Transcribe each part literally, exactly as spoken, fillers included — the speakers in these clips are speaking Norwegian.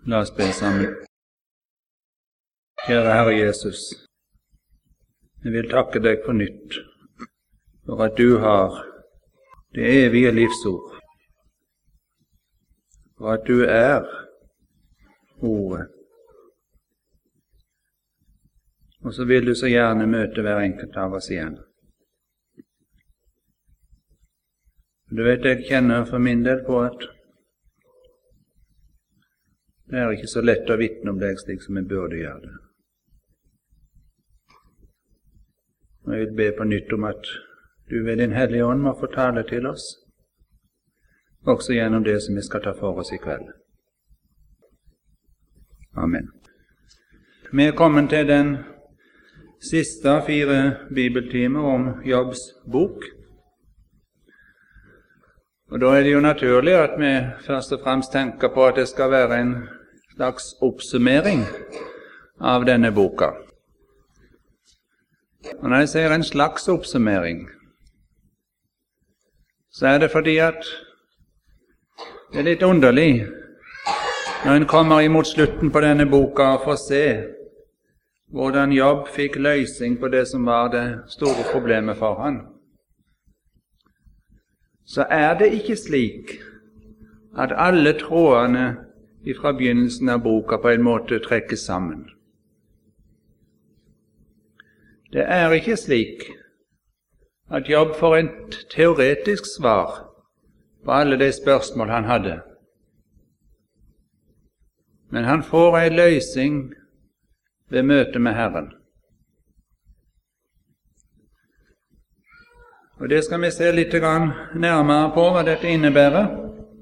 La oss be sammen. Kjære Herre Jesus, jeg vil takke deg på nytt for at du har det evige livsord, for at du er ordet. Og så vil du så gjerne møte hver enkelt av oss igjen. Du vet, jeg kjenner for min del på at det er ikke så lett å vitne om deg slik som jeg burde gjøre det. Og jeg vil be på nytt om at du ved din Hellige Ånd må fortale til oss, også gjennom det som vi skal ta for oss i kveld. Amen. Vi er kommet til den siste av fire bibeltimer om Jobbs bok. Og da er det jo naturlig at vi først og fremst tenker på at det skal være en slags oppsummering av denne boka. Og når jeg sier en slags oppsummering, så er det fordi at det er litt underlig når en kommer imot slutten på denne boka og får se hvordan Jobb fikk løsning på det som var det store problemet for han. Så er det ikke slik at alle trådene fra begynnelsen av boka på en måte trekkes sammen. Det er ikke slik at Jobb får et teoretisk svar på alle de spørsmål han hadde. Men han får en løsning ved møte med Herren. Og det skal vi se litt nærmere på hva dette innebærer.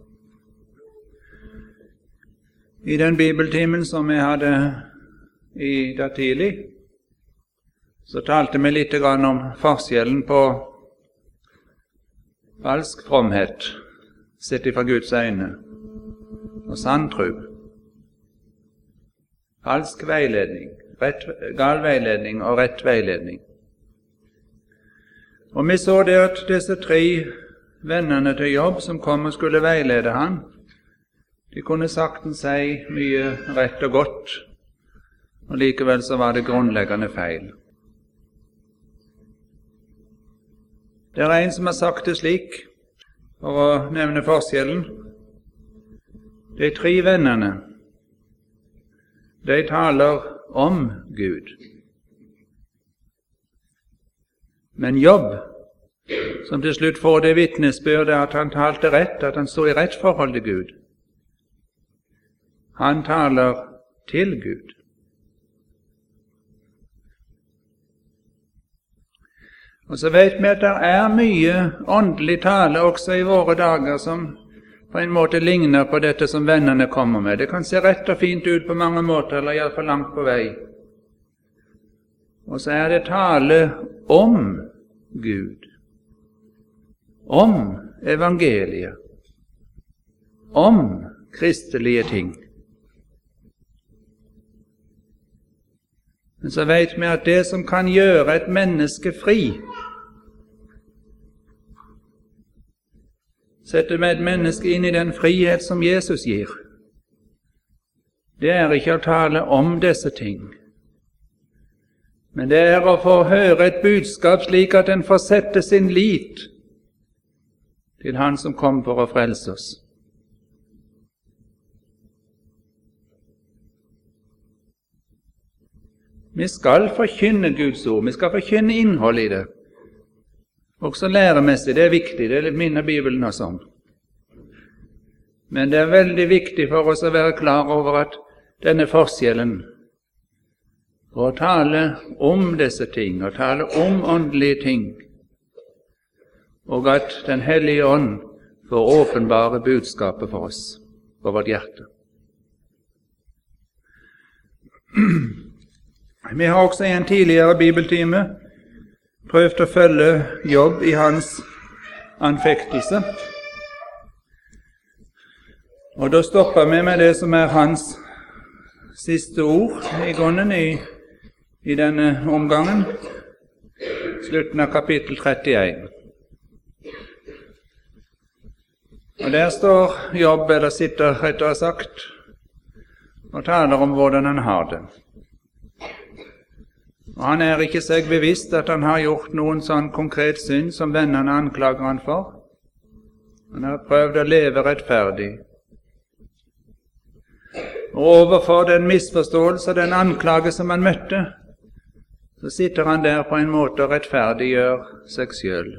I den bibeltimen som vi hadde i dag tidlig, så talte vi litt om forskjellen på falsk fromhet, sett ifra Guds øyne, og sann tro. Falsk veiledning, rett, gal veiledning og rett veiledning. Og vi så det at disse tre vennene til Jobb som kom og skulle veilede han, de kunne saktens si mye rett og godt, og likevel så var det grunnleggende feil. Det er en som har sagt det slik, for å nevne forskjellen. De tre vennene, de taler om Gud. Men Jobb, som til slutt får det vitnesbyrdet at han talte rett, at han stod i rett forhold til Gud, han taler til Gud. Og så vet vi at det er mye åndelig tale også i våre dager som på en måte ligner på dette som vennene kommer med. Det kan se rett og fint ut på mange måter, eller i hvert fall langt på vei. Og så er det tale om Gud, om evangeliet, om kristelige ting. Men så vet vi at det som kan gjøre et menneske fri, setter med et menneske inn i den frihet som Jesus gir, det er ikke å tale om disse ting, men det er å få høre et budskap slik at en får sette sin lit til Han som kom for å frelse oss. Vi skal forkynne Guds ord, vi skal forkynne innhold i det. Også læremessig, det er viktig, det minner Bibelen oss om. Men det er veldig viktig for oss å være klar over at denne forskjellen, å tale om disse ting, å tale om åndelige ting, og at Den hellige ånd får åpenbare budskapet for oss, for vårt hjerte. Vi har også i en tidligere bibeltime prøvd å følge Jobb i hans anfektelse. Og da stopper vi med det som er hans siste ord i grunnen i, i denne omgangen, slutten av kapittel trettien. Og der står Jobb, eller sitter rettere sagt, og taler om hvordan han har det. Og han er ikke seg bevisst at han har gjort noen sånn konkret synd som vennene anklager han for. Han har prøvd å leve rettferdig. Og overfor den misforståelse og den anklage som han møtte, så sitter han der på en måte og rettferdiggjør seg selv.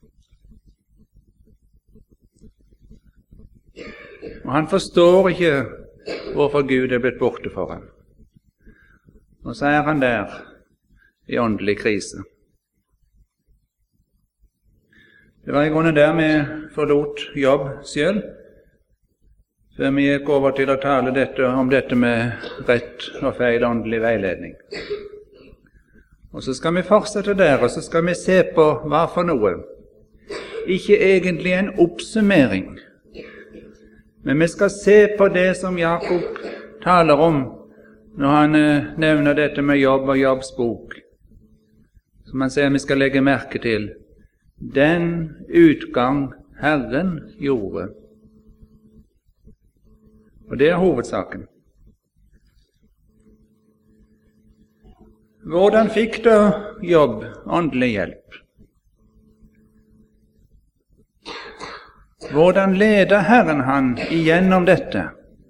Og han forstår ikke hvorfor Gud er blitt borte for ham. Og så er han der i åndelig krise. Det var i grunnen der vi forlot jobb selv, før vi gikk over til å tale dette, om dette med rett og feil åndelig veiledning. Og så skal vi fortsette der, og så skal vi se på hva for noe. Ikke egentlig en oppsummering, men vi skal se på det som Jakob taler om når han eh, nevner dette med jobb og Jobbs bok. Som han sier vi skal legge merke til. Den utgang Herren gjorde. Og det er hovedsaken. Hvordan fikk da Jobb åndelig hjelp? Hvordan leder Herren han igjennom dette?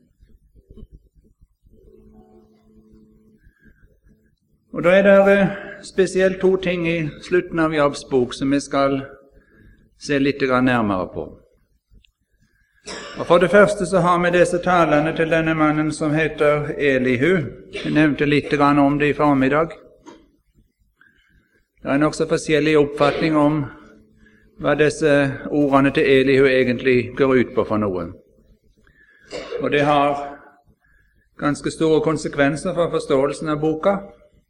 Og da er det spesielt to ting i slutten av Jobbs bok som vi skal se litt nærmere på. Og For det første så har vi disse talene til denne mannen som heter Elihu. Jeg nevnte litt om det i formiddag. Det er en også forskjellig oppfatning om hva disse ordene til Elihu egentlig går ut på for noe. Og det har ganske store konsekvenser for forståelsen av boka.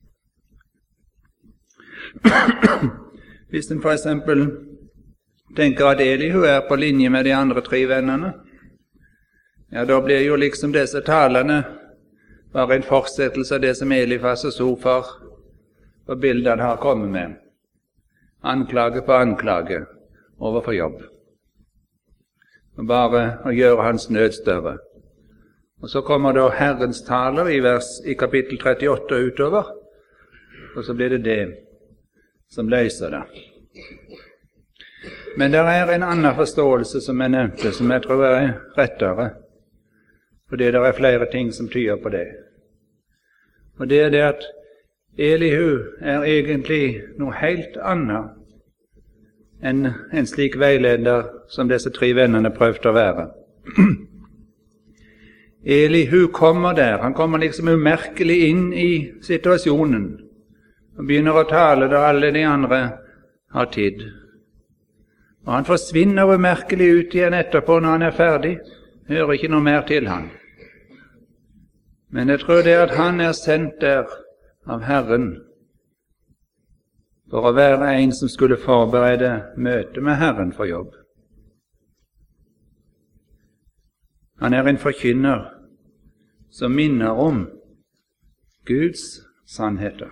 Hvis en for eksempel tenker at Elihu er på linje med de andre tre vennene, ja, da blir jo liksom disse talene bare en fortsettelse av det som Elifas og Sofar og Bildad har kommet med. Anklage på anklage overfor Jobb. Og bare å gjøre hans nød større. Og så kommer da Herrens taler i, vers, i kapittel trettiåtte utover, og så blir det det som løser det. Men det er en annen forståelse som jeg nevnte, som jeg tror er rettere, fordi det er flere ting som tyder på det. Og det er det at Elihu er egentlig noe helt annet enn en slik veileder som disse tre vennene prøvde å være. Elihu kommer der, han kommer liksom umerkelig inn i situasjonen, og begynner å tale da alle de andre har tid. Og han forsvinner umerkelig ut igjen etterpå når han er ferdig, hører ikke noe mer til han. Men jeg tror det at han er sendt der av Herren for å være en som skulle forberede møte med Herren for Jobb. Han er en forkynner som minner om Guds sannheter.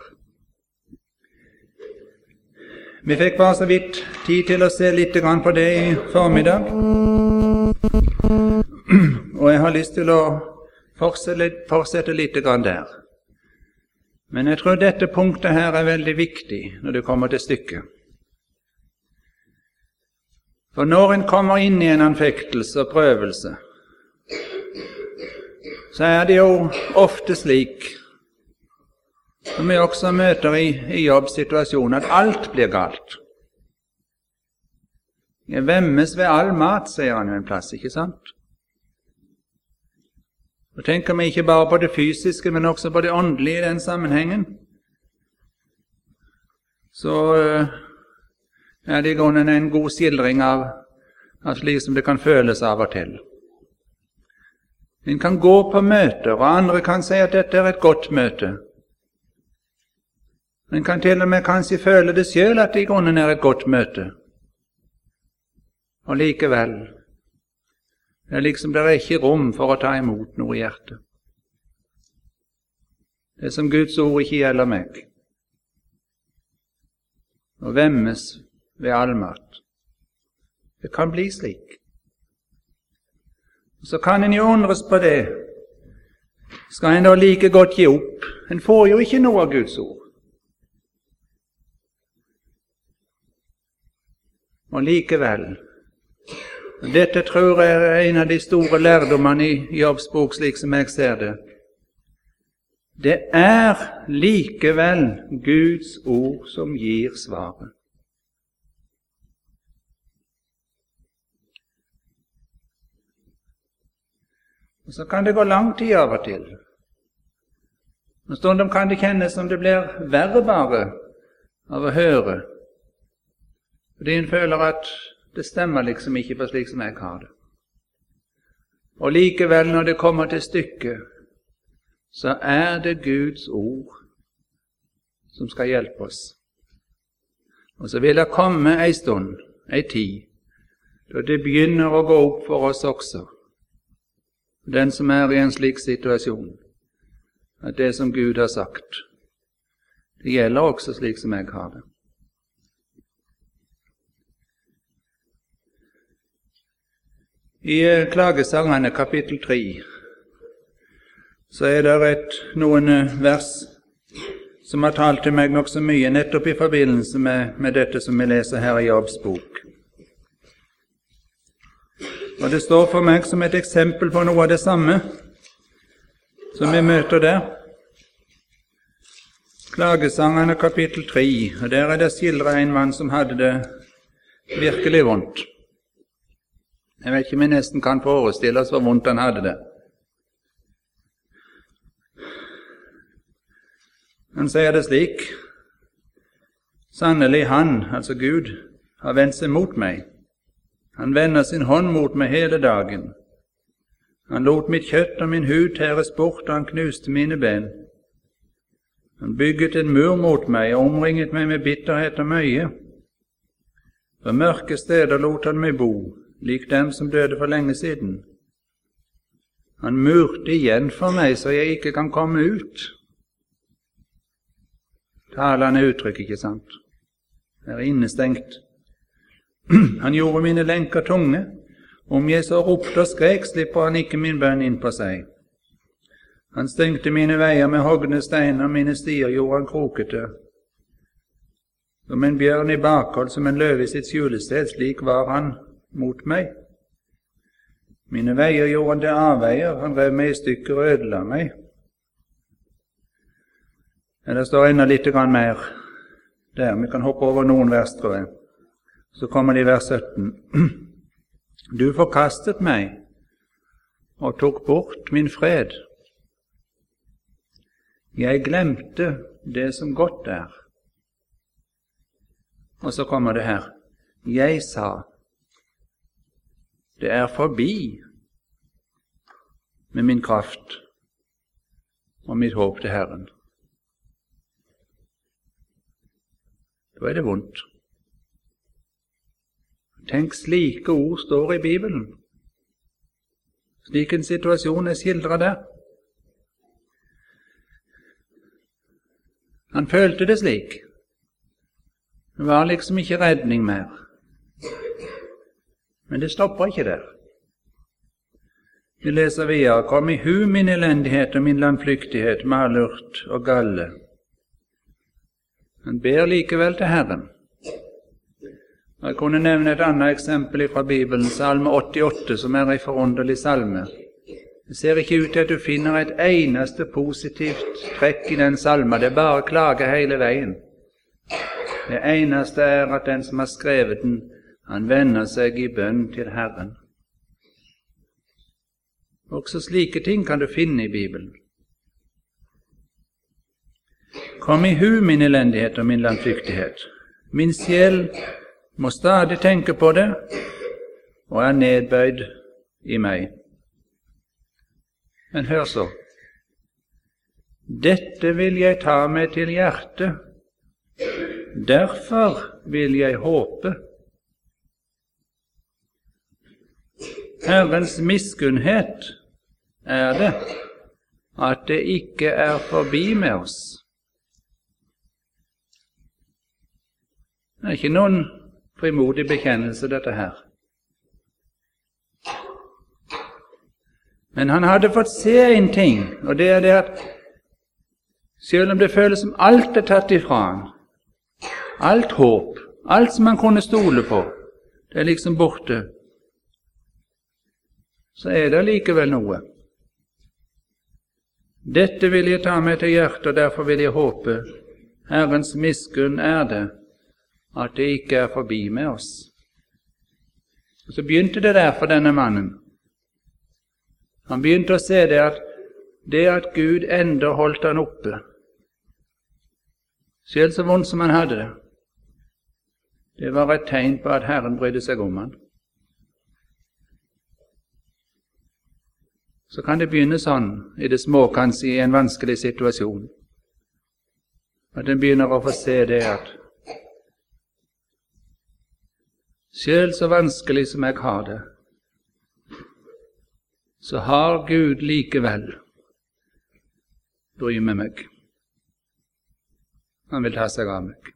Vi fikk bare så vidt tid til å se litt på det i formiddag, og jeg har lyst til å fortsette, fortsette litt der. Men jeg tror dette punktet her er veldig viktig når det kommer til stykket. For når en kommer inn i en anfektelse og prøvelse, så er det jo ofte slik, som vi også møter i, i jobbsituasjonen, at alt blir galt. Jeg vemmes ved all mat, sier han jo en plass, ikke sant? Og tenker vi ikke bare på det fysiske, men også på det åndelige i den sammenhengen, så uh, er det i grunnen en god skildring av, av slik som det kan føles av og til. En kan gå på møter, og andre kan si at dette er et godt møte. En kan til og med kanskje føle det selv at det i grunnen er et godt møte. Og likevel, det er liksom det er ikke rom for å ta imot noe i hjertet. Det er som Guds ord ikke gjelder meg. Og vemmes ved all mat. Det kan bli slik. Og så kan en jo undres på det. skal en da like godt gi opp? En får jo ikke noe av Guds ord. Og likevel, dette tror jeg er en av de store lærdommene i Jobbs bok, slik som jeg ser det. Det er likevel Guds ord som gir svaret. Og så kan det gå lang tid av og til. Og stundom kan det kjennes som det blir verre bare av å høre, fordi en føler at det stemmer liksom ikke på slik som jeg har det. Og likevel, når det kommer til stykket, så er det Guds ord som skal hjelpe oss. Og så vil det komme ei stund, ei tid, da det begynner å gå opp for oss også, den som er i en slik situasjon, at det som Gud har sagt, det gjelder også slik som jeg har det. I Klagesangene kapittel tre så er det et, noen vers som har talt til meg nok så mye, nettopp i forbindelse med, med dette som vi leser her i Jobbs bok. Og det står for meg som et eksempel på noe av det samme som vi møter der. Klagesangene kapittel tre, og der er det skildret en mann som hadde det virkelig vondt. Jeg vet ikke om vi nesten kan forestille oss hvor vondt han hadde det. Han sier det slik: sannelig han, altså Gud, har vendt seg mot meg. Han vender sin hånd mot meg hele dagen. Han lot mitt kjøtt og min hud tæres bort, og han knuste mine ben. Han bygget en mur mot meg og omringet meg med bitterhet og møye. På mørke steder lot han meg bo, lik dem som døde for lenge siden. Han murte igjen for meg, så jeg ikke kan komme ut. Talende uttrykk, ikke sant? Det er innestengt. Han gjorde mine lenker tunge. Om jeg så ropte og skrek, slipper han ikke min bønn inn på seg. Han stengte mine veier med hogne steiner, mine stier gjorde han krokete. Som en bjørn i bakhold, som en løve i sitt skjulested, slik var han mot meg. Mine veier gjorde han til avveier, han rev meg i stykker og ødela meg. Det står enda litt grann mer der, vi kan hoppe over noen vers, tror jeg. Så kommer det i vers sytten. Du forkastet meg og tok bort min fred. Jeg glemte det som godt er. Og så kommer det her. Jeg sa, det er forbi med min kraft og mitt håp til Herren. Da er det vondt. Tenk, slike ord står i Bibelen. Slik en situasjon er skildret der. Han følte det slik. Det var liksom ikke redning mer. Men det stopper ikke der. Vi leser videre. Kom i hu min elendighet og min landflyktighet, malurt og galle. Han ber likevel til Herren. Jeg kunne nevne et annet eksempel fra Bibelen, salme åttiåtte, som er en forunderlig salme. Det ser ikke ut til at du finner et eneste positivt trekk i den salmen. Det er bare klage hele veien. Det eneste er at den som har skrevet den, han vender seg i bønn til Herren. Også slike ting kan du finne i Bibelen. Kom i hu min elendighet og min landflyktighet. Min sjel må stadig tenke på det, og er nedbøyd i meg. Men hør så. Dette vil jeg ta meg til hjertet. Derfor vil jeg håpe. Herrens miskunnhet er det at det ikke er forbi med oss. Det er ikke noen frimodig bekjennelse, dette her. Men han hadde fått se en ting, og det er det at selv om det føles som alt er tatt ifra han, alt håp, alt som han kunne stole på, det er liksom borte, så er det likevel noe. Dette vil jeg ta meg til hjertet, og derfor vil jeg håpe Herrens miskunn er det, at det ikke er forbi med oss. Og så begynte det der for denne mannen. Han begynte å se det at det at Gud enda holdt han oppe, selv så vondt som han hadde det, det var et tegn på at Herren brydde seg om han. Så kan det begynne sånn i det små, kanskje i en vanskelig situasjon, at en begynner å få se det at selv så vanskelig som jeg har det, så har Gud likevel bry med meg. Han vil ta seg av meg.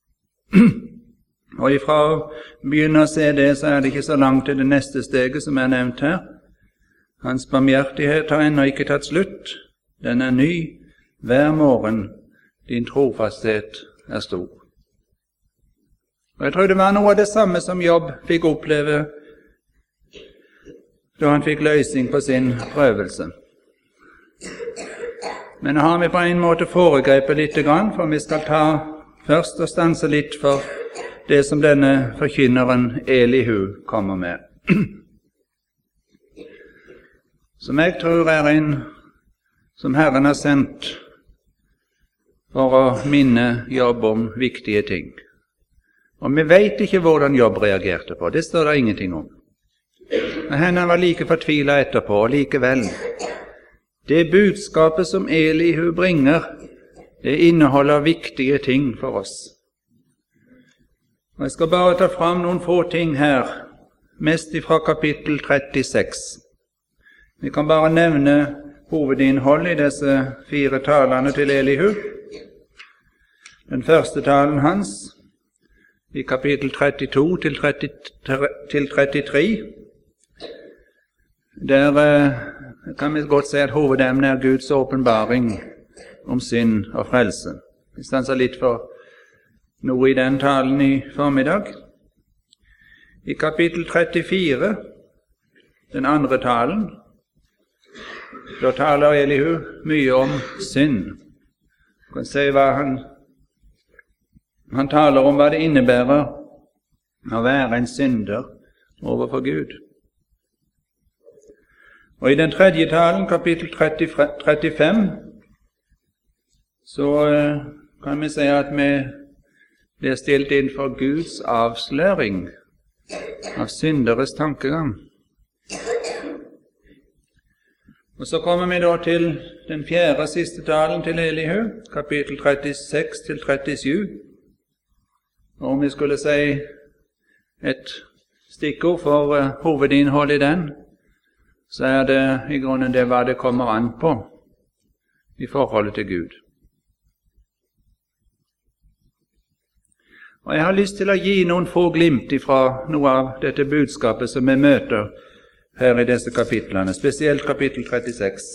Og ifra å begynne å se det, så er det ikke så langt til det neste steget som er nevnt her. Hans barmhjertighet har ennå ikke tatt slutt. Den er ny hver morgen. Din trofasthet er stor. Og jeg tror det var noe av det samme som Jobb fikk oppleve da han fikk løsning på sin prøvelse. Men nå har vi på en måte foregrepet litt, for vi skal ta først og stanse litt for det som denne forkynneren Elihu kommer med. Som jeg tror er en som Herren har sendt for å minne Jobb om viktige ting. Og vi vet ikke hvordan Jobb reagerte på, det står det ingenting om. Men henne var like fortvilet etterpå, og likevel. Det budskapet som Elihu bringer, det inneholder viktige ting for oss. Og jeg skal bare ta fram noen få ting her, mest fra kapittel trettiseks. Vi kan bare nevne hovedinnholdet i disse fire talene til Elihu. Den første talen hans, i kapittel trettito til trettitre, der kan vi godt si at hovedemnet er Guds åpenbaring om synd og frelse. Vi stanser litt for noe i den talen i formiddag. I kapittel trettifire, den andre talen, da taler Elihu mye om synd. Du kan se hva han, han taler om hva det innebærer å være en synder overfor Gud. Og i den tredje talen, kapittel trettifem, så kan vi si at vi blir stilt inn for Guds avsløring av synderes tankegang. Og så kommer vi da til den fjerde og siste talen til Elihu, kapittel trettiseks til trettisju. Og om vi skulle si et stikkord for uh, hovedinnhold i den, så er det i grunnen det hva det kommer an på i forholdet til Gud. Og jeg har lyst til å gi noen få glimt ifra noe av dette budskapet som vi møter her i disse kapitlene, spesielt kapittel trettiseks.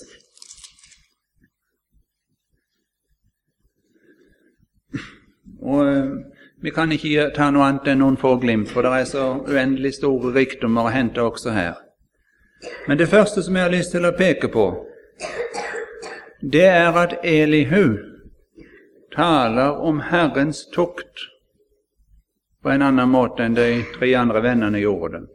Og uh, vi kan ikke ta noe annet enn noen få glimt, for det er så uendelig store rikdommer å hente også her. Men det første som jeg har lyst til å peke på, det er at Elihu taler om Herrens tukt på en annen måte enn de tre andre vennene gjorde det.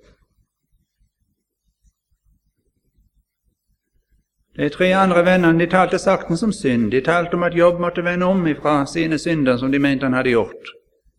De tre andre vennene, de talte sakten som synd. De talte om at Jobb måtte vende om ifra sine synder som de mente han hadde gjort.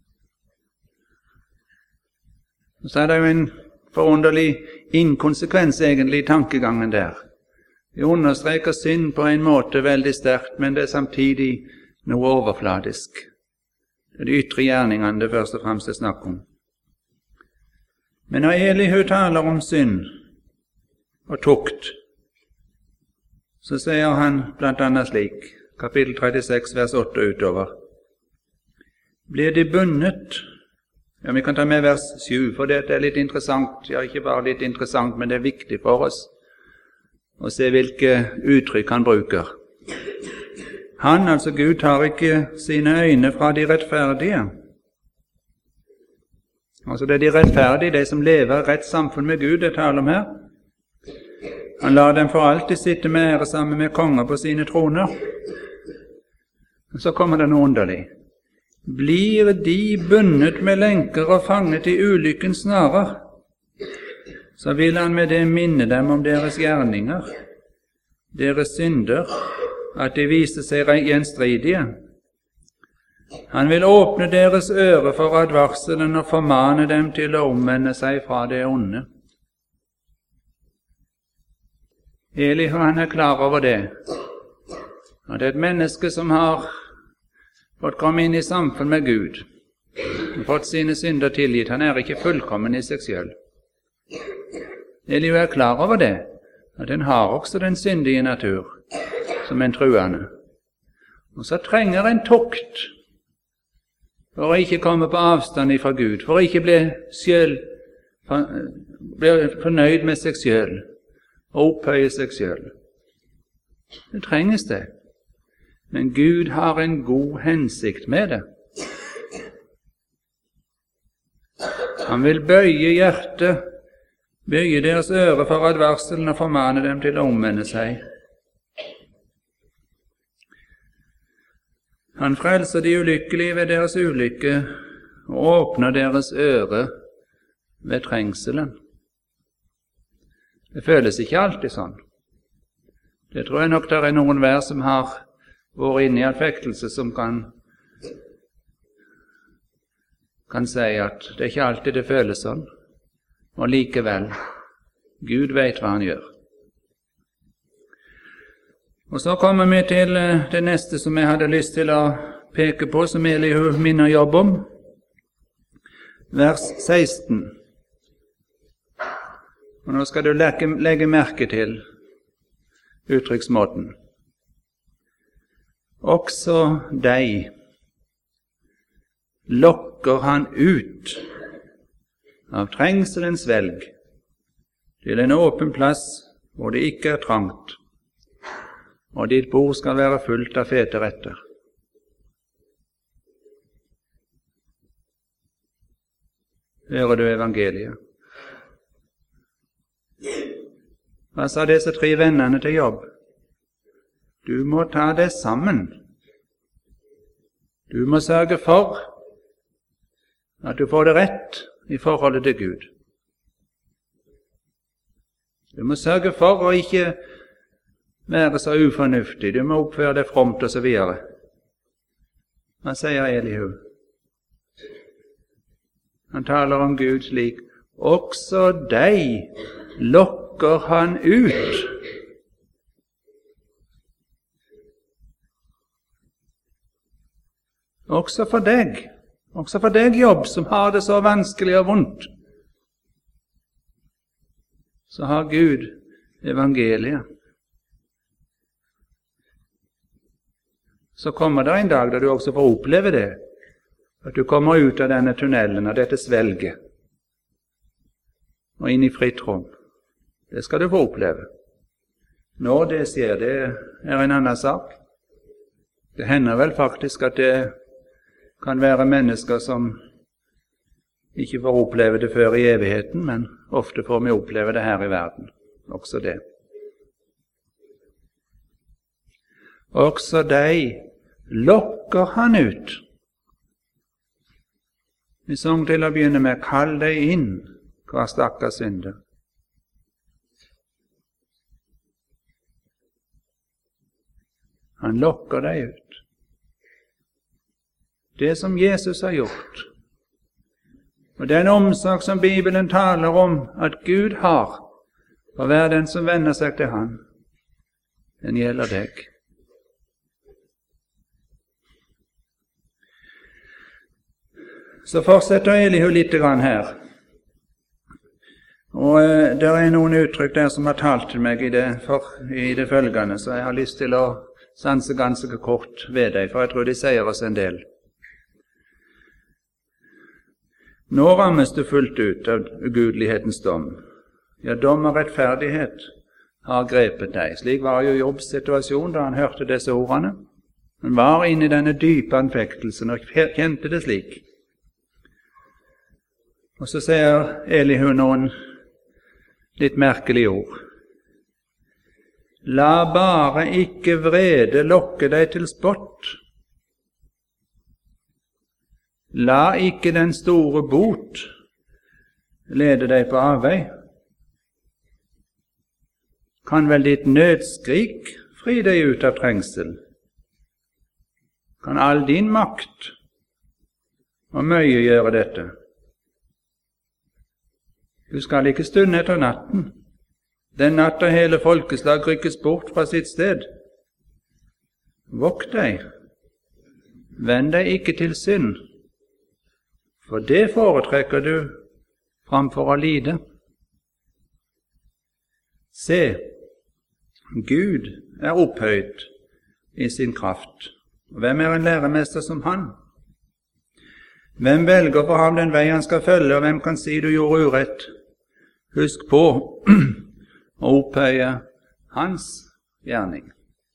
Så er det jo en forunderlig inkonsekvens egentlig i tankegangen der. Vi understreker synd på en måte veldig sterkt, men det er samtidig noe overfladisk. Det er de ytre gjerningene det først og fremst er snakk om. Men når Elihu taler om synd og tukt, så sier han blant annet slik, kapittel trettiseks, vers åtte utover. Blir de bundet? Ja, vi kan ta med vers syv, for dette er litt interessant. Ja, ikke bare litt interessant, men det er viktig for oss og se hvilke uttrykk han bruker. Han, altså Gud, tar ikke sine øyne fra de rettferdige. Altså det er de rettferdige, de som lever i rett samfunn med Gud, det taler om her. Han lar dem for alltid sitte med ære sammen med konger på sine troner. Så kommer det noe underlig. Blir de bundet med lenker og fanget i ulykkens snarer, så vil han med det minne dem om deres gjerninger, deres synder, at de viser seg gjenstridige. Han vil åpne deres øre for advarselen og formane dem til å omvende seg fra det onde. Elihu, han er klar over det, at et menneske som har fått komme inn i samfunn med Gud, og fått sine synder tilgitt, han er ikke fullkommen i seg selv. Elihu er klar over det, at han har også den syndige natur, som en truende. Og så trenger en tukt for å ikke komme på avstand fra Gud, for å ikke bli, selv, bli fornøyd med seg selv, og opphøye seg selv. Det trenges det. Men Gud har en god hensikt med det. Han vil bøye hjertet, bøye deres øre for advarselen og formane dem til å omvende seg. Han frelser de ulykkelige ved deres ulykke og åpner deres øre ved trengselen. Det føles ikke alltid sånn. Det tror jeg nok det er noen hver som har vært inne i affektelse som kan, kan si at det er ikke alltid det føles sånn. Og likevel, Gud vet hva han gjør. Og så kommer vi til det neste som jeg hadde lyst til å peke på, som Elihu minner jobb om. Vers seksten. Og nå skal du legge, legge merke til uttrykksmåten. Også deg lokker han ut av trengselens velg til en åpen plass hvor det ikke er trangt, og ditt bord skal være fullt av fete retter. Hører du evangeliet? Hva sa disse tre vennene til jobb? Du må ta det sammen. Du må sørge for at du får det rett i forholdet til Gud. Du må sørge for å ikke være så ufornuftig. Du må oppføre deg fromt og så videre. Hva sier Elihu? Han taler om Gud slik: også deg lokker han ut. Også for deg, også for deg jobb, som har det så vanskelig og vondt, så har Gud evangeliet. Så kommer det en dag da du også får oppleve det, at du kommer ut av denne tunnelen, av dette svelget, og inn i fritt rom. Det skal du få oppleve. Når det skjer, det er en annen sak. Det hender vel faktisk at det kan være mennesker som ikke får oppleve det før i evigheten, men ofte får vi oppleve det her i verden. Også det. Også deg lokker han ut. Vi sang til å begynne med: kall deg inn, hva stakkars synder. Han lokker deg ut. Det som Jesus har gjort, og den omsorg som Bibelen taler om at Gud har for hver den som vender seg til Han, den gjelder deg. Så fortsetter Elihu litt grann her. Og eh, det er noen uttrykk der som har talt til meg i det, for, i det følgende, så jeg har lyst til å sanse ganske kort ved deg, for jeg tror de sier oss en del. Nå rammes du fullt ut av ugudelighetens dom. Ja, dom og rettferdighet har grepet deg. Slik var jo Jobbs situasjon da han hørte disse ordene. Han var inne i denne dype anfektelsen og kjente det slik. Og så sier Elihu noen litt merkelige ord. La bare ikke vrede lokke deg til spott. La ikke den store bot lede deg på avvei. Kan vel ditt nødskrik fri deg ut av trengsel? Kan all din makt og møye gjøre dette? Du skal ikke stunde etter natten. Den natta hele folkeslag rykkes bort fra sitt sted. Vokt deg, vend deg ikke til synd, for det foretrekker du framfor å lide. Se, Gud er opphøyd i sin kraft. Og hvem er en læremester som han? Hvem velger for ham den vei han skal følge, og hvem kan si du gjorde urett? Husk på å opphøye hans gjerning.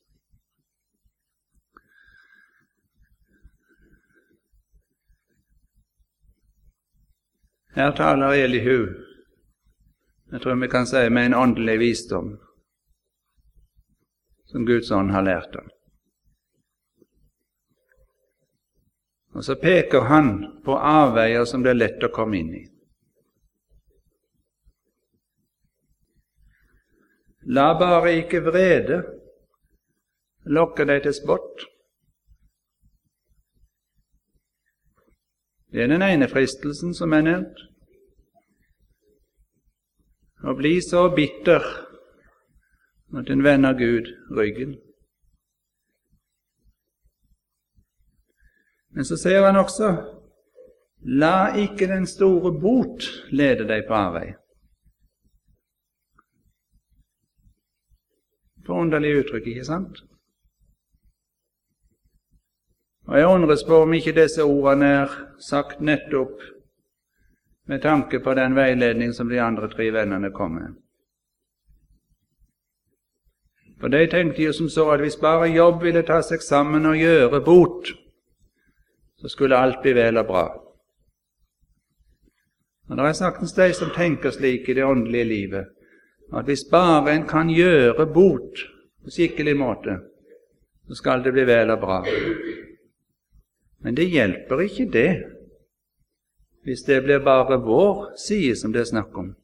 Her taler Elihu, jeg tror vi kan si med en åndelig visdom, som Guds ånd har lært ham. Og så peker han på avveier som det er lett å komme inn i. La bare ikke vrede lokke deg til spott. Det er den ene fristelsen som er nevnt. Å bli så bitter at en vender Gud ryggen. Men så sier han også, la ikke den store bot lede deg på avvei. Forunderlig uttrykk, ikke sant? Og jeg undres på om ikke disse ordene er sagt nettopp med tanke på den veiledning som de andre tre vennene kom med. For de tenkte jo som så at hvis bare Jobb ville ta seg sammen og gjøre bot, så skulle alt bli vel og bra. Og det er saktens de som tenker slik i det åndelige livet, at hvis bare en kan gjøre bot på skikkelig måte, så skal det bli vel og bra. Men det hjelper ikke det, hvis det blir bare vår side som det er snakk om.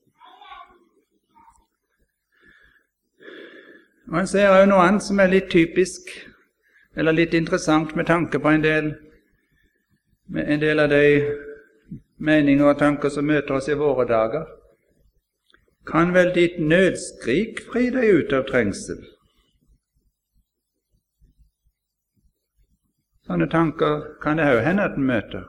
Og han ser jo noe annet som er litt typisk, eller litt interessant med tanke på en del med en del av de meninger og tanker som møter oss i våre dager. Kan vel ditt nødskrik fri deg ut av trengsel? Sånne tanker kan det også hende at en møter.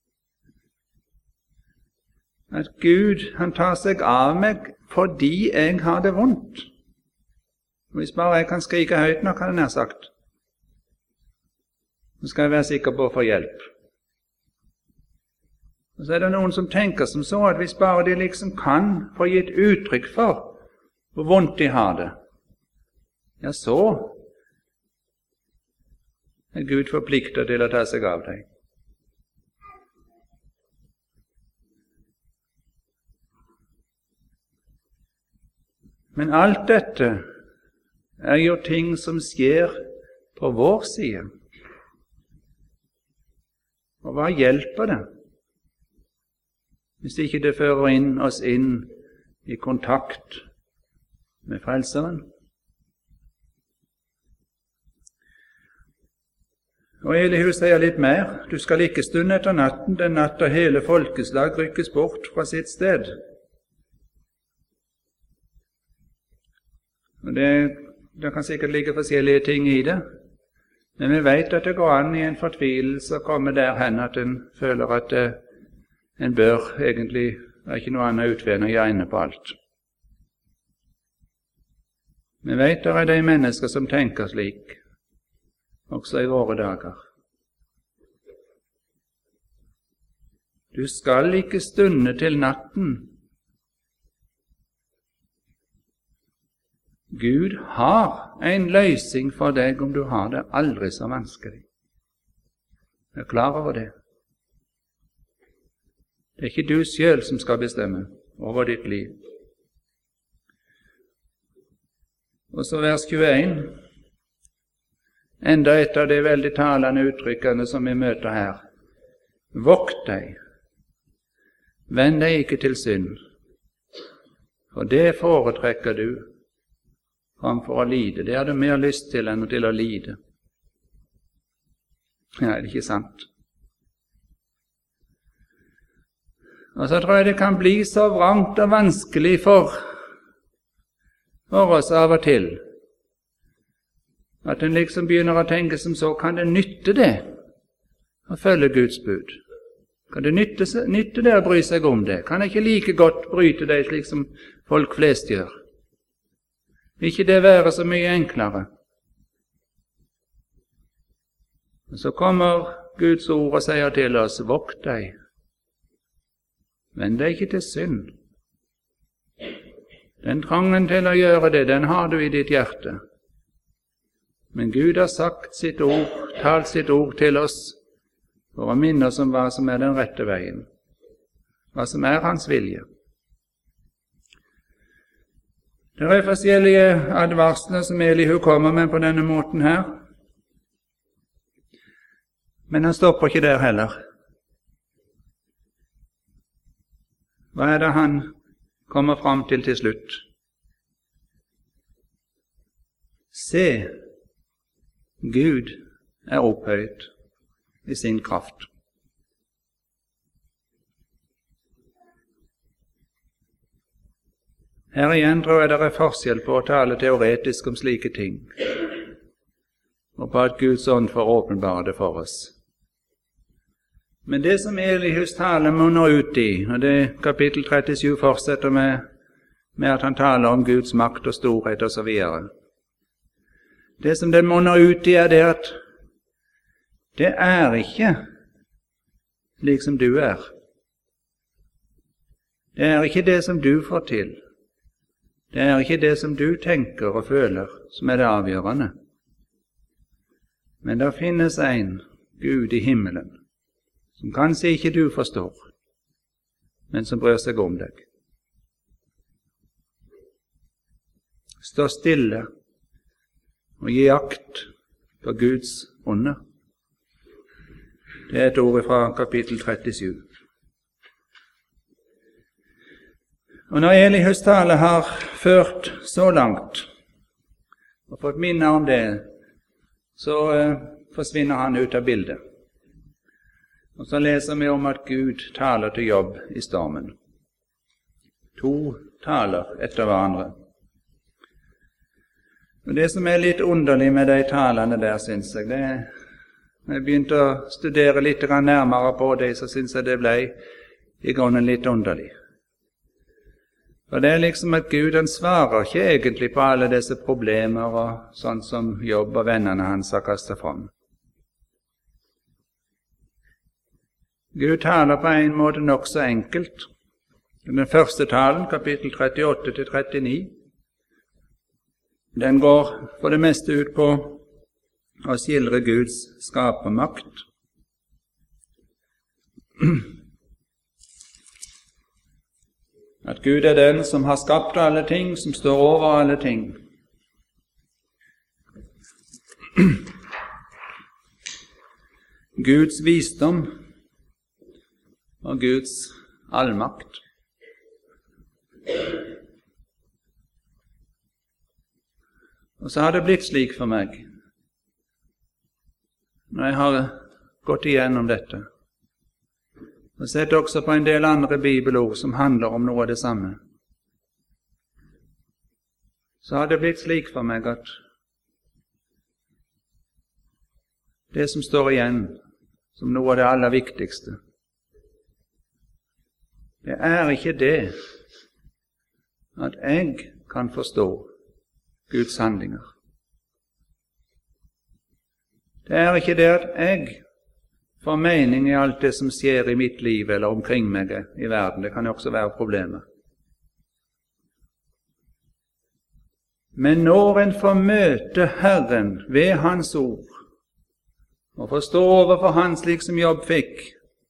At Gud, han tar seg av meg fordi jeg har det vondt. Og hvis bare jeg kan skrike høyt nok, kan jeg nær sagt, så skal jeg være sikker på å få hjelp. Og så er det noen som tenker som så, at hvis bare de liksom kan få gitt uttrykk for hvor vondt de har det, ja, så er Gud forpliktet til å ta seg av deg. Men alt dette er jo ting som skjer på vår side. Og hva hjelper det hvis ikke det fører inn oss inn i kontakt med Frelseren? Og Elihu sier litt mer. Du skal ikke stunde etter natten, den natta hele folkeslag rykkes bort fra sitt sted. Og det, det kan sikkert ligge forskjellige ting i det, men vi vet at det går an i en fortvilelse å komme der hen at en føler at det, en bør egentlig, det er ikke noe annet utvei enn å gjerne på alt. Vi vet det er de mennesker som tenker slik, også i våre dager. Du skal ikke stunde til natten. Gud har en løsning for deg om du har det aldri så vanskelig. Jeg er klar over det. Det er ikke du selv som skal bestemme over ditt liv. Og så vers tjueen, enda et av de veldig talende uttrykkene som vi møter her. Vokt deg, vend deg ikke til synd, for det foretrekker du framfor å lide. Det har du mer lyst til enn til å lide. Ja, er det ikke sant? Og så tror jeg det kan bli så vrangt og vanskelig for, for oss av og til, at en liksom begynner å tenke som så, kan det nytte det å følge Guds bud? Kan det nytte, nytte det å bry seg om det? Kan jeg ikke like godt bryte det slik som folk flest gjør? Vil ikke det være så mye enklere? Og så kommer Guds ord og sier til oss, vokt deg, vend deg ikke til synd. Den trangen til å gjøre det, den har du i ditt hjerte. Men Gud har sagt sitt ord, talt sitt ord til oss, for å minne oss om hva som er den rette veien, hva som er hans vilje. Det er forskjellige advarsler som Elihu kommer med på denne måten her, men han stopper ikke der heller. Hva er det han kommer fram til til slutt? Se, Gud er opphøyet i sin kraft. Her igjen tror jeg det er forskjell på å tale teoretisk om slike ting, og på at Guds ånd får åpenbare det for oss. Men det som Elihus tale munner ut i, og det kapittel trettisju fortsetter med, med at han taler om Guds makt og storhet og så videre. Det som det munner ut i er det at det er ikke slik som du er. Det er ikke det som du får til. Det er ikke det som du tenker og føler som er det avgjørende. Men det finnes en Gud i himmelen, som kanskje ikke du forstår, men som bryr seg om deg. Stå stille og gi akt på Guds ånder. Det er et ord fra kapittel trettisju. Og når Elihus tale har ført så langt, og fått minne om det, så uh, forsvinner han ut av bildet. Og så leser vi om at Gud taler til Jobb i stormen. To taler etter hverandre. Og det som er litt underlig med de talene der, synes jeg, det er, når jeg begynte å studere litt nærmere på det, så synes jeg det ble i grunnen litt underlig. For det er liksom at Gud, han svarer ikke egentlig på alle disse problemer og sånn som Jobb og vennene hans har kastet fram. Gud taler på en måte nok så enkelt. Den første talen, kapittel trettiåtte til trettini, den går for det meste ut på å skildre Guds skapermakt. At Gud er den som har skapt alle ting, som står over alle ting. Guds visdom og Guds allmakt. Og så har det blitt slik for meg, når jeg har gått igjennom dette, og sett også på en del andre bibelord som handler om noe av det samme, så har det blitt slik for meg at det som står igjen som noe av det aller viktigste, det er ikke det at jeg kan forstå Guds handlinger. Det er ikke det at jeg får mening i alt det som skjer i mitt liv eller omkring meg i verden. Det kan også være problemer. Men når en får møte Herren ved Hans ord, og forstå overfor Han slik som Jobb fikk,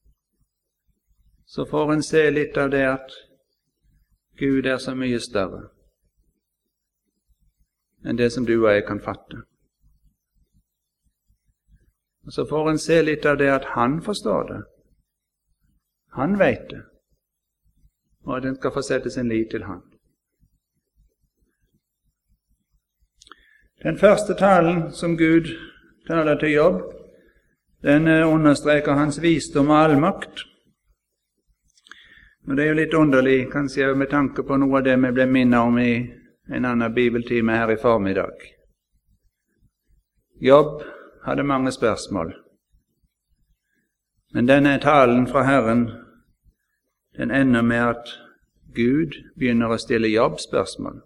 så får en se litt av det at Gud er så mye større enn det som du og jeg kan fatte. Og så får en se litt av det at Han forstår det. Han vet det, og at en skal få sette sin lit til Han. Den første talen som Gud taler til Jobb, den understreker hans visdom og allmakt. Og det er jo litt underlig, kanskje med tanke på noe av det vi ble minnet om i en annen bibeltime her i formiddag. Jobb hadde mange spørsmål, men denne talen fra Herren, den ender med at Gud begynner å stille Jobb spørsmål.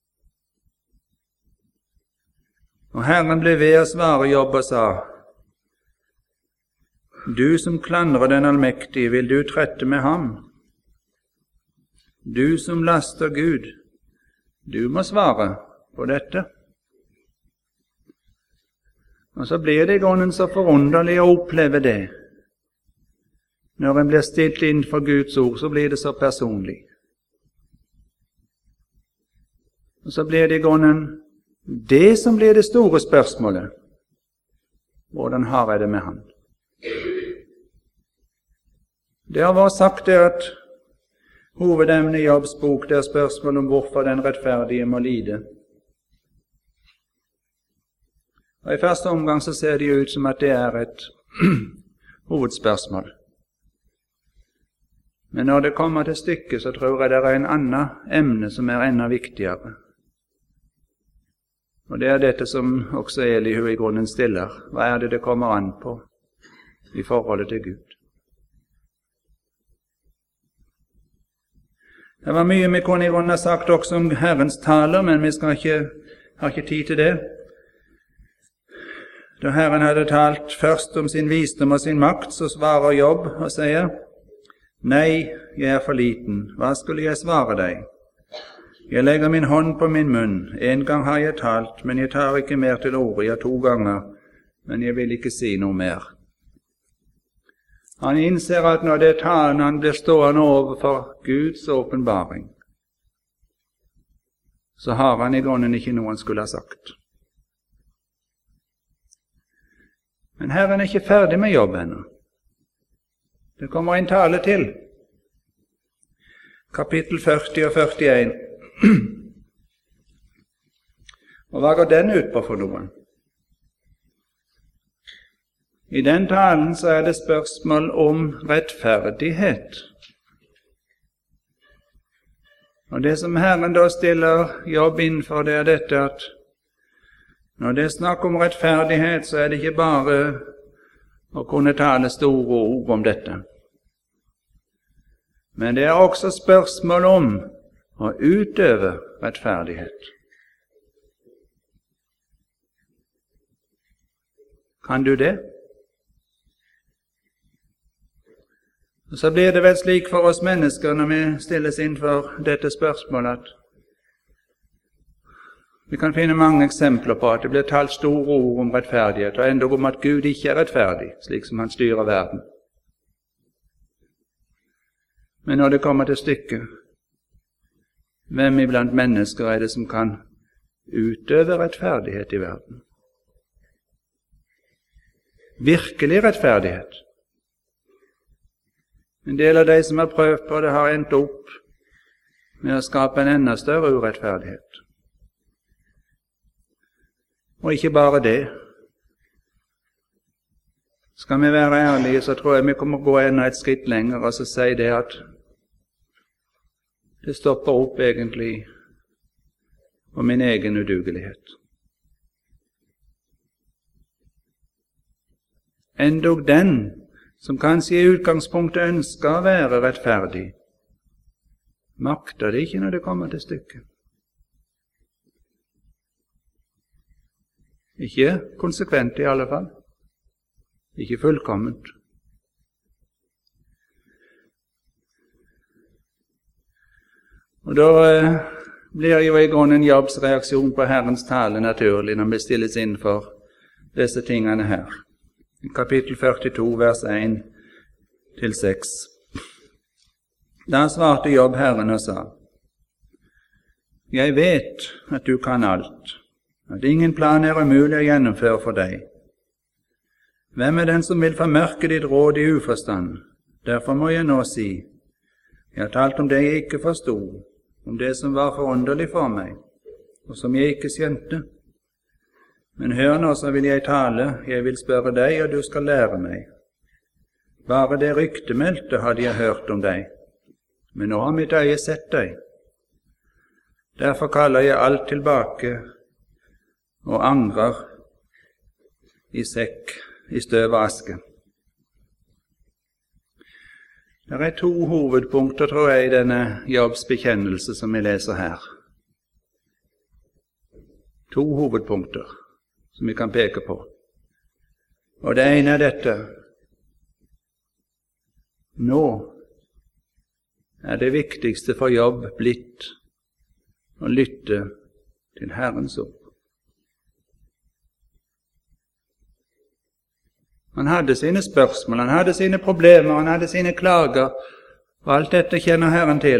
Og Herren ble ved å svare Jobb og sa: Du som klandrer den allmektige, vil du trette med ham? Du som laster Gud, du må svare på dette. Og så blir det i grunnen så forunderlig å oppleve det. Når en blir stilt inn for Guds ord, så blir det så personlig. Og så blir det i grunnen det som blir det store spørsmålet. Hvordan har jeg det med Han? Det har vært sagt det at hovedemnet i Jobbs bok, det er spørsmål om hvorfor den rettferdige må lide. Og i første omgang så ser det ut som at det er et hovedspørsmål. Men når det kommer til stykket, så tror jeg det er en annen emne som er enda viktigere. Og det er dette som også Elihu i grunnen stiller. Hva er det det kommer an på i forholdet til Gud? Det var mye vi kunne i grunnen ha sagt også om Herrens taler, men vi skal ikke, har ikke tid til det. Da Herren hadde talt først om sin visdom og sin makt, så svarer Jobb og sier: Nei, jeg er for liten. Hva skulle jeg svare deg? Jeg legger min hånd på min munn. En gang har jeg talt, men jeg tar ikke mer til orde. Jeg to ganger, men jeg vil ikke si noe mer. Han innser at når det er talen, han blir stående overfor Guds åpenbaring, så har han i grunnen ikke noe han skulle ha sagt. Men Herren er ikke ferdig med jobb ennå. Det kommer en tale til. Kapittel førti og førtien. Og hva går den ut på for noen? I den talen så er det spørsmål om rettferdighet. Og det som Herren da stiller Jobb innenfor, det er dette at når det er snakk om rettferdighet, så er det ikke bare å kunne tale store ord om dette. Men det er også spørsmål om å utøve rettferdighet. Kan du det? Og så blir det vel slik for oss mennesker når vi stilles innenfor dette spørsmålet, at vi kan finne mange eksempler på at det blir talt store ord om rettferdighet, og endog om at Gud ikke er rettferdig, slik som han styrer verden. Men når det kommer til stykket, hvem iblant mennesker er det som kan utøve rettferdighet i verden? Virkelig rettferdighet. En del av de som har prøvd på det, har endt opp med å skape en enda større urettferdighet. Og ikke bare det. Skal vi være ærlige, så tror jeg vi kommer gå enda et skritt lenger og så si det at det stopper opp egentlig på min egen udugelighet. Endog den som kanskje i utgangspunktet ønsker å være rettferdig, makter det ikke når det kommer til stykket. Ikke konsekvent i alle fall. Ikke fullkomment. Og da eh, blir jo i grunnen Jobbs reaksjon på Herrens tale naturlig når vi stilles inn for disse tingene her. I kapittel førtito, vers én til seks. Da svarte Jobb Herren og sa: Jeg vet at du kan alt, at ingen plan er umulig å gjennomføre for deg. Hvem er den som vil formørke ditt råd i uforstand? Derfor må jeg nå si: Jeg har talt om det jeg ikke forstod, om det som var forunderlig for meg, og som jeg ikke skjønte. Men hør nå, så vil jeg tale, jeg vil spørre deg, og du skal lære meg. Bare det ryktemeldte hadde jeg hørt om deg, men nå har mitt øye sett deg. Derfor kaller jeg alt tilbake og angrer i sekk, i støv og aske. Det er to hovedpunkter, tror jeg, i denne Jobbs bekjennelse som vi leser her. To hovedpunkter som vi kan peke på. Og det ene er dette: nå er det viktigste for Jobb blitt å lytte til Herrens ord. Han hadde sine spørsmål, han hadde sine problemer, han hadde sine klager, og alt dette kjenner Herren til.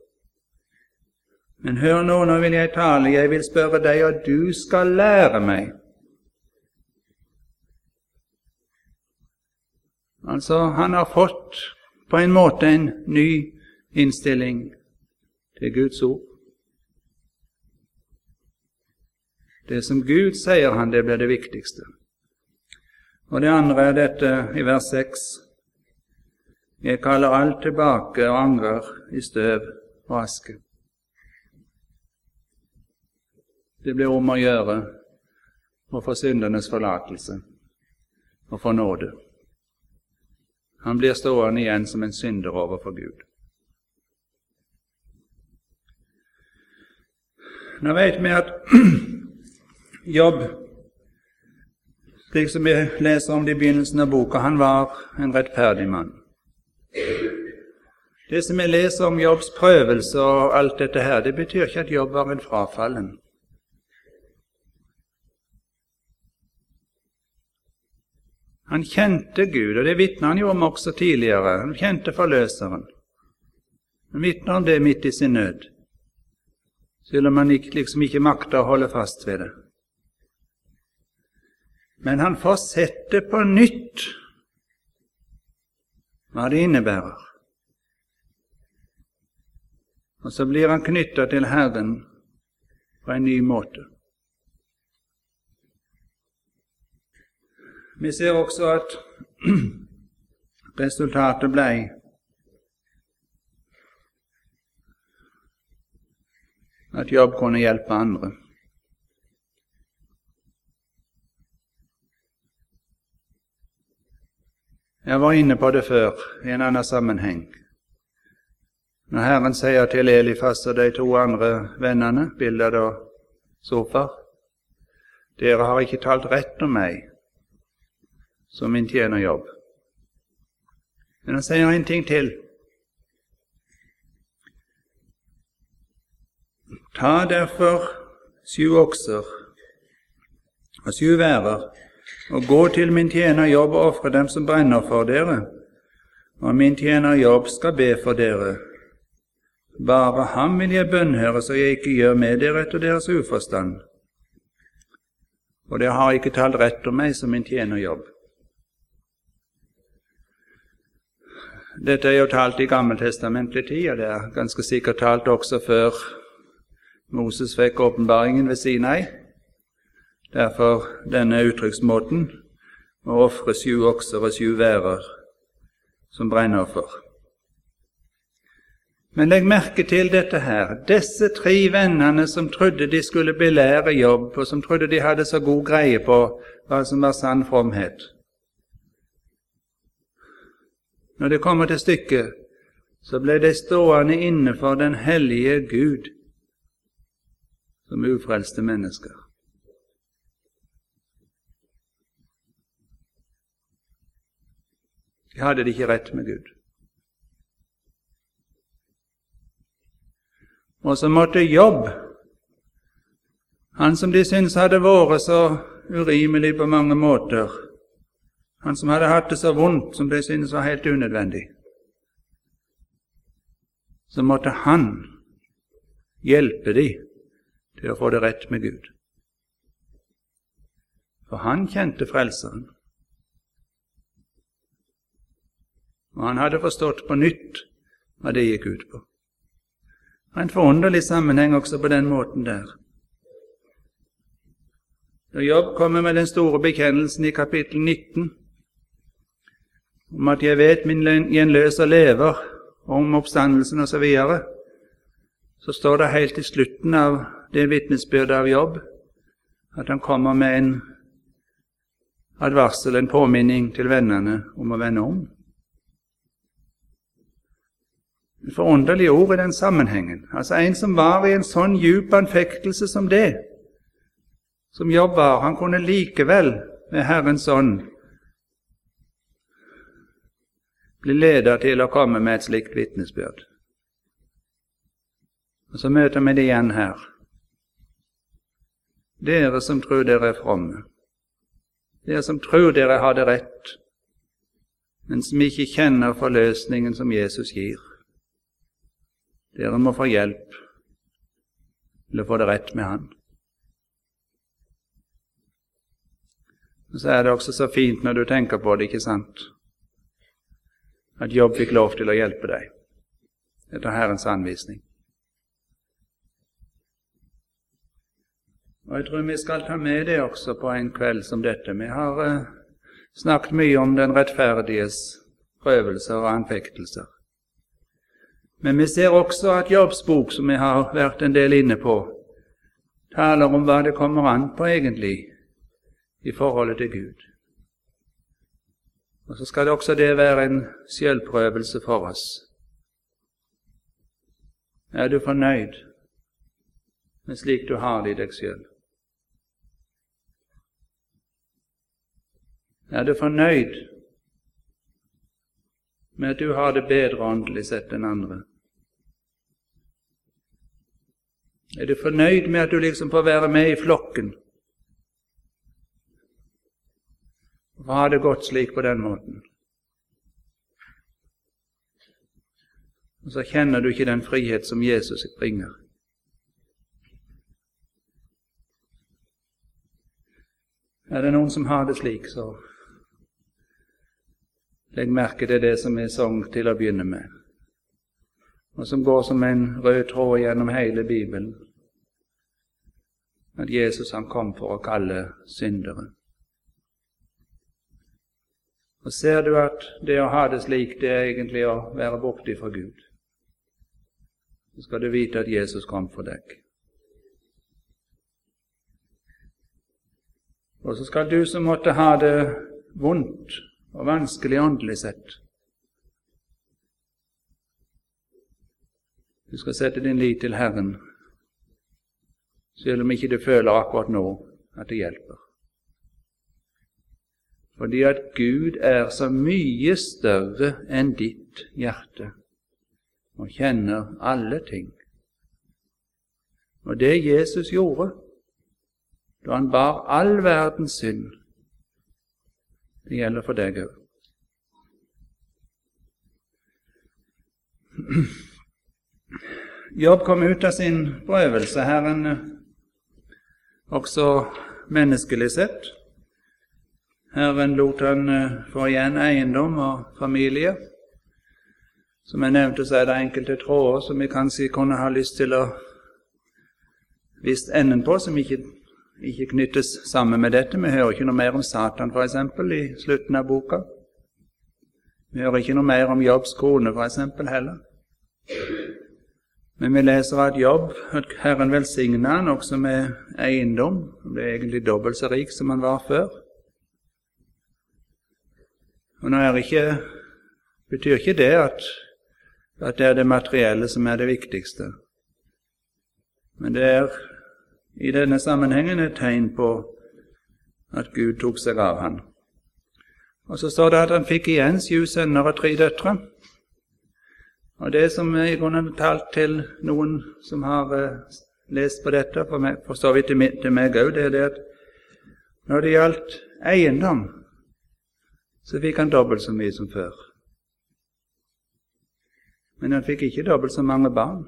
Men hør nå, nå vil jeg tale, jeg vil spørre deg, og du skal lære meg. Altså, han har fått på en måte en ny innstilling til Guds ord. Det som Gud sier han, det blir det viktigste. Og det andre er dette i vers seks. Jeg kaller alt tilbake og angrer i støv og aske. Det blir om å gjøre å få syndernes forlatelse og få nåde. Han blir stående igjen som en synder overfor Gud. Nå vet vi at Jobb, slik som vi leser om det i begynnelsen av boka, han var en rettferdig mann. Det som vi leser om Jobbs prøvelse og alt dette her, det betyr ikke at Jobb var en frafallen. Han kjente Gud, og det vitner han jo om også tidligere. Han kjente forløseren. Han vitner om det midt i sin nød, selv om han ikke, liksom ikke makter å holde fast ved det. Men han får sett det på nytt, hva det innebærer. Og så blir han knyttet til Herren på en ny måte. Vi ser også at resultatet ble at Jobb kunne hjelpe andre. Jeg var inne på det før, i en annen sammenheng. Når Herren sier til Elifas og de to andre vennene, Bildad og Sofar, dere har ikke talt rett om meg, som min tjener Jobb. Men han sier en ting til. Ta derfor sju okser og sju værer, og gå til min tjener Jobb og offre dem som brenner for dere, og min tjener Jobb skal be for dere. Bare ham vil jeg bønnhøre, så jeg ikke gjør med dere etter deres uforstand. Og dere har ikke talt rett om meg som min tjener Jobb. Dette er jo talt i gammeltestamentlig tid, og det er ganske sikkert talt også før Moses fikk åpenbaringen ved Sinai. Derfor denne uttrykksmåten å offre sju okser og sju værer som brennoffer. Men legg merke til dette her. Disse tre vennene som trodde de skulle belære Jobb, og som trodde de hadde så god greie på hva som var sann fromhet. Når det kommer til stykket, så ble de stående inne for den hellige Gud som ufrelste mennesker. De hadde det ikke rett med Gud. Og så måtte Jobb, han som de syntes hadde vært så urimelig på mange måter, han som hadde hatt det så vondt som de syntes var helt unødvendig, så måtte han hjelpe de til å få det rett med Gud. For han kjente frelseren. Og han hadde forstått på nytt hva det gikk ut på. En forunderlig sammenheng også på den måten der. Da Jobb kommer med den store bekjennelsen i kapittel nitten, om at jeg vet min gjenløser lever, og om oppstandelsen og så videre, så står det helt i slutten av det vitnesbyrdet av Jobb, at han kommer med en advarsel, en påminning til vennene om å vende om. En forunderlig ord i den sammenhengen. Altså en som var i en sånn djup anfektelse som det, som Jobb var, han kunne likevel med Herrens ånd bli ledet til å komme med et slikt vitnesbyrd. Og så møter vi det igjen her. Dere som tror dere er fromme, dere som tror dere har det rett, men som ikke kjenner forløsningen som Jesus gir. Dere må få hjelp til å få det rett med han. Og så er det også så fint når du tenker på det, ikke sant? At Jobb fikk lov til å hjelpe deg etter Herrens anvisning. Og jeg tror vi skal ta med det også på en kveld som dette. Vi har uh, snakket mye om den rettferdiges prøvelser og anfektelser. Men vi ser også at Jobbs bok, som vi har vært en del inne på, taler om hva det kommer an på egentlig i forholdet til Gud. Og så skal det også det være en selvprøvelse for oss. Er du fornøyd med slik du har det i deg selv? Er du fornøyd med at du har det bedre åndelig sett enn andre? Er du fornøyd med at du liksom får være med i flokken? Og har det gått slik på den måten? Og så kjenner du ikke den frihet som Jesus bringer. Er det noen som har det slik, så legg merke til det som er sang til å begynne med, og som går som en rød tråd gjennom hele Bibelen, at Jesus han kom for å kalle syndere. Og ser du at det å ha det slik, det er egentlig å være borte fra Gud, så skal du vite at Jesus kom for deg. Og så skal du som måtte ha det vondt og vanskelig åndelig sett, du skal sette din lit til Herren, selv om ikke du føler akkurat nå at det hjelper. Fordi at Gud er så mye større enn ditt hjerte, og kjenner alle ting. Og det Jesus gjorde, da han bar all verdens synd, det gjelder for deg også. Jobb kom ut av sin prøvelse, Herren, også menneskelig sett. Herren lot han få igjen eiendom og familie. Som jeg nevnte, så er det enkelte tråder som vi kanskje kunne ha lyst til å visst enden på, som ikke, ikke knyttes sammen med dette. Vi hører ikke noe mer om Satan, for eksempel, i slutten av boka. Vi hører ikke noe mer om Jobbs kone, for eksempel, heller. Men vi leser at Jobb, at Herren velsignet han også med eiendom. Han ble egentlig dobbelt så rik som han var før. Og nå er ikke, betyr ikke det at, at det er det materielle som er det viktigste. Men det er i denne sammenhengen et tegn på at Gud tok seg av han. Og så står det at han fikk igjen sju sønner og tre døtre. Og det som jeg har talt til noen som har uh, lest på dette, for, meg, for så vidt til, til meg også, det er det at når det gjaldt eiendom, så fikk han dobbelt så mye som før. Men han fikk ikke dobbelt så mange barn.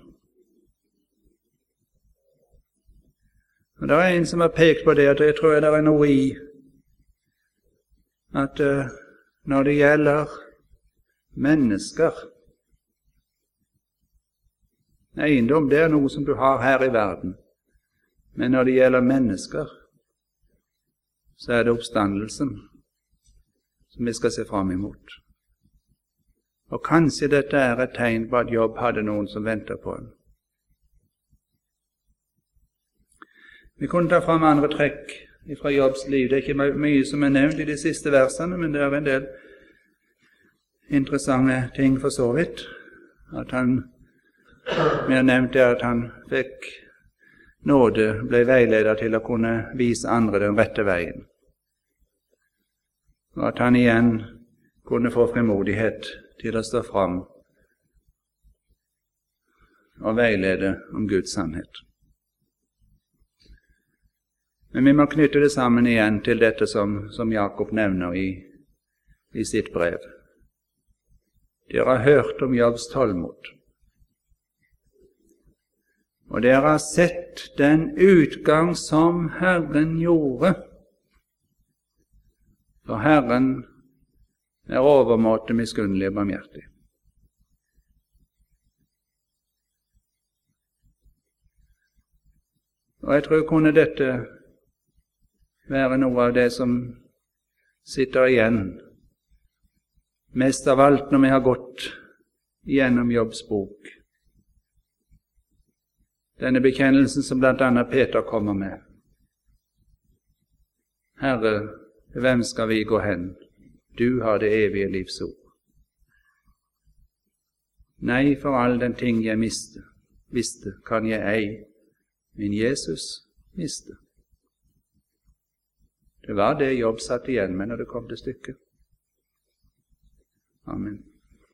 Og det er en som har pekt på det, at jeg tror det er noe i at uh, når det gjelder mennesker, eiendom, det er noe som du har her i verden. Men når det gjelder mennesker, så er det oppstandelsen som vi skal se fram imot. Og kanskje dette er et tegn på at Jobb hadde noen som venter på ham. Vi kunne ta fram andre trekk fra Jobbs liv. Det er ikke mye som er nevnt i de siste versene, men det er en del interessante ting for så vidt. At han Vi har nevnt det at han fikk nåde, ble veileder til å kunne vise andre den rette veien. Og at han igjen kunne få frimodighet til å stå fram og veilede om Guds sannhet. Men vi må knytte det sammen igjen til dette som, som Jakob nevner i, i sitt brev. Dere har hørt om Jobbs tålmod. Og dere har sett den utgang som Herren gjorde. For Herren er overmåte miskunnelig og barmhjertig. Og jeg tror kunne dette være noe av det som sitter igjen, mest av alt når vi har gått gjennom Jobbs bok. Denne bekjennelsen som blant annet Peter kommer med. Herre, hvem skal vi gå hen? Du har det evige livs ord. Nei, for all den ting jeg miste, visste, kan jeg ei, min Jesus miste. Det var det Jobb satt igjen med når det kom til stykket. Amen.